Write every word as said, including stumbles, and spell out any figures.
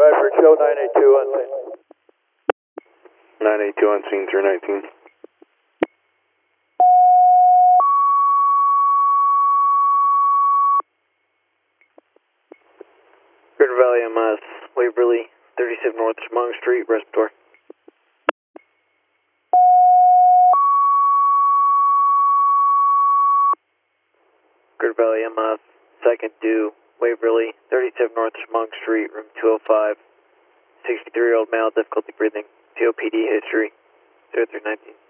Roger, show nine eight two on scene. nine eight two on scene, three nineteen. River Valley M S, Waverly, thirty-seven North Chemung Street, respiratory. River Valley M S, second due, Waverly, thirty-seven North Chemung Street, room two oh five, sixty-three year old male, difficulty breathing, C O P D history, zero three nineteen.